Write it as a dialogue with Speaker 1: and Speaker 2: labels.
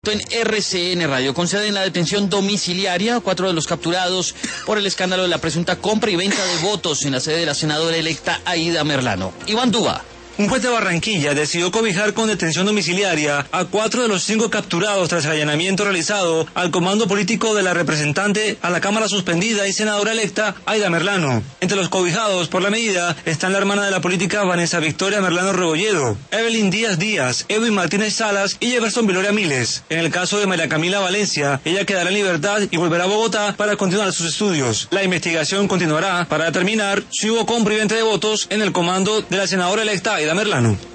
Speaker 1: En RCN Radio conceden la detención domiciliaria a 4 de los capturados por el escándalo de la presunta compra y venta de votos en la sede de la senadora electa Aida Merlano. Iván Duba.
Speaker 2: Un juez de Barranquilla decidió cobijar con detención domiciliaria a 4 de los 5 capturados tras el allanamiento realizado al comando político de la representante a la Cámara suspendida y senadora electa Aida Merlano. Entre los cobijados por la medida están la hermana de la política Vanessa Victoria Merlano Rebolledo, Evelyn Díaz Díaz, Edwin Martínez Salas y Jefferson Viloria Miles. En el caso de María Camila Valencia, ella quedará en libertad y volverá a Bogotá para continuar sus estudios. La investigación continuará para determinar si hubo compra y venta de votos en el comando de la senadora electa Aida Merlano.